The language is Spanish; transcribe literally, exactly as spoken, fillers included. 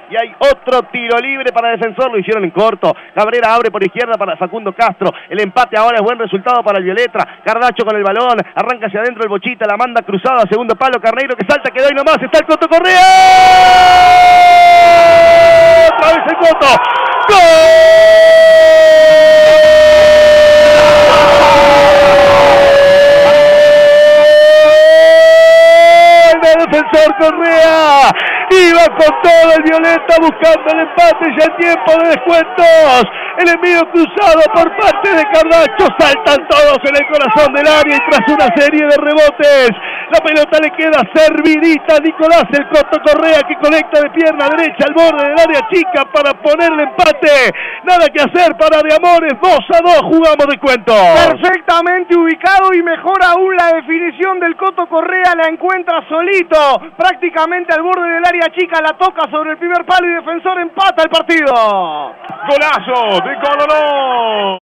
y hay otro tiro libre para Defensor, lo hicieron en corto. Cabrera abre por izquierda para Facundo Castro, el empate ahora es buen resultado para el Violeta. Cardacho con el balón, arranca hacia adentro el Bochita, la manda cruzada, segundo palo, Carneiro que salta, quedó ahí nomás, está el Coto Correa. Otra vez el Coto. ¡Gol! Defensor Correa, iba con todo el Violeta buscando el empate ya en tiempo de descuentos. El envío cruzado por parte de Cardacho, saltan todos en el corazón del área y tras una serie de rebotes, la pelota le queda servidita a Nicolás el Coto Correa, que conecta de pierna derecha al borde del área chica para ponerle empate. Nada que hacer para De Amores, dos a dos jugamos descuento. Perfectamente ubicado y mejor aún la definición del Coto Correa, la encuentra solito, prácticamente al borde del área chica, la toca sobre el primer palo y Defensor empata el partido. Golazo de Colorado.